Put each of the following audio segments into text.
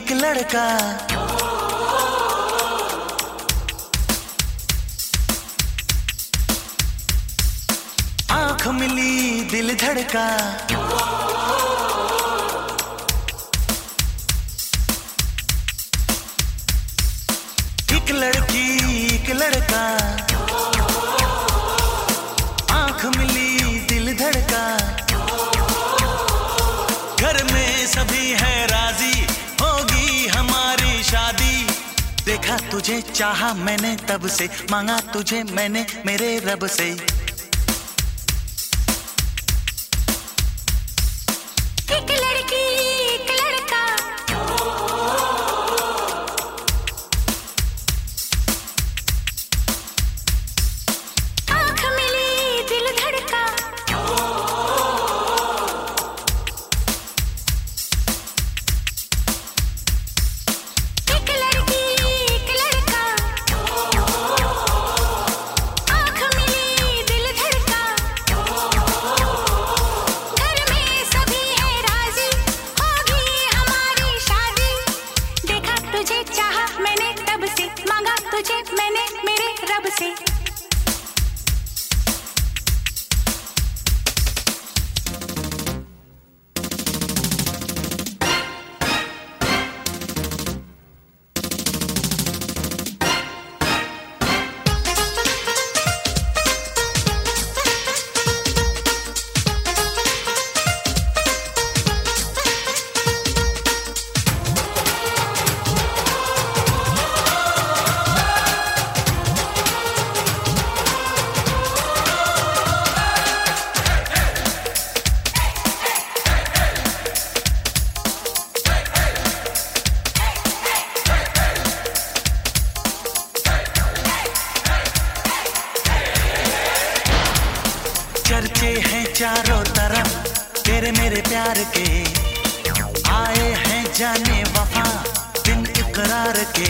एक लड़का, आंख मिली दिल धड़का, एक लड़की एक लड़का, आंख मिली दिल धड़का, घर में सभी है राजी, होगी हमारी शादी। देखा तुझे चाहा मैंने तब से, मांगा तुझे मैंने मेरे रब से। एक लड़की एक लड़का, आंख मिली दिल धड़का, एक लड़की एक लड़का, आंख मिली दिल धड़का, घर में सभी है राजी, होगी हमारी शादी। देखा तुझे चाहा मैंने तब से, मांगा तुझे मैंने मेरे रब से। चर्चे हैं चारों तरफ तेरे मेरे प्यार के, आए हैं जाने वफा बिन इकरार के।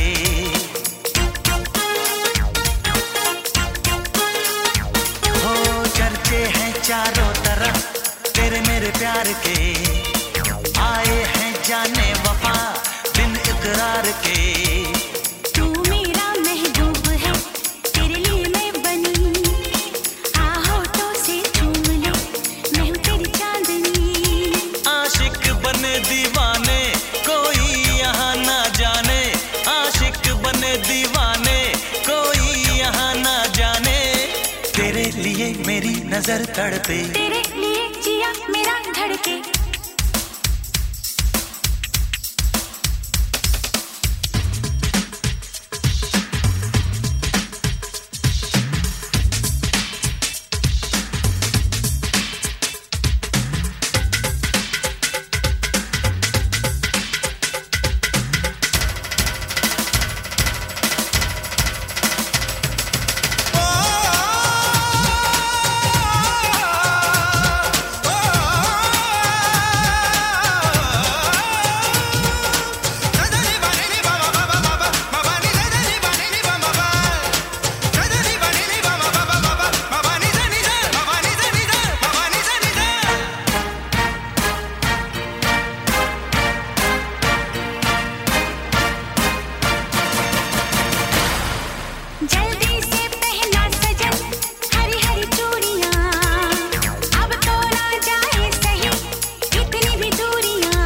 हो चर्चे हैं चारों तरफ तेरे मेरे प्यार के, आए हैं जाने वफा बिन इकरार के। तू मेरा महबूब है, तेरे लिए मैं बनी, होठों से चूम ले, मैं हूँ तेरी चांदनी। आशिक बने दीवाने कोई यहाँ ना जाने, आशिक बने दीवाने कोई यहाँ ना जाने। तेरे लिए मेरी नजर तड़पे, तेरे लिए जिया मेरा धड़के। जल्दी से पहना सजन हरी हरी चूड़ियां, अब तो ना जाए सही इतनी भी दूरियां।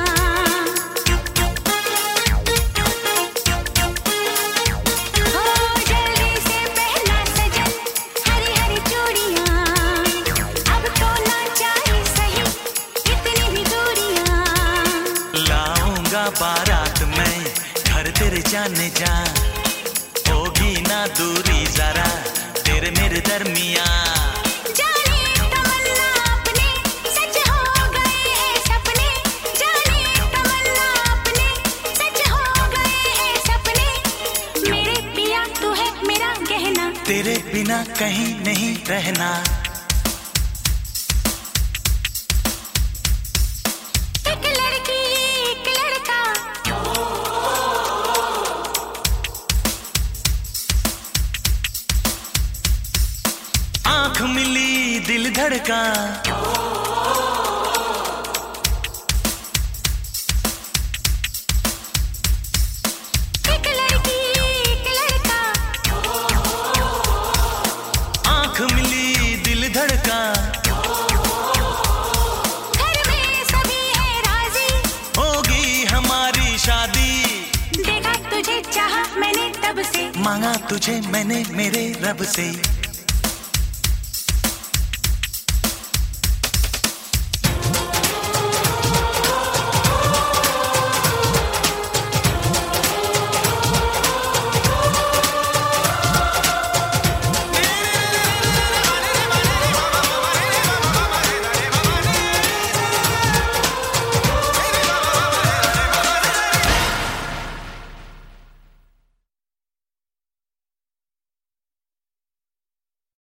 हो जल्दी से पहना सजन हरी हरी चूड़ियां, अब तो ना जाए सही इतनी भी दूरियां। लाऊंगा बारात में घर तेरे जाने जा, होगी ना दूरी जरा तेरे मेरे दरमिया। जाने तमन्ना अपने सच हो गए हैं सपने, जाने तमन्ना अपने सच हो गए हैं सपने। मेरे पिया तू है मेरा गहना, तेरे बिना कहीं नहीं रहना। एक लड़की एक लड़का, आंख मिली दिल धड़का, तब से मांगा तुझे मैंने मेरे रब से।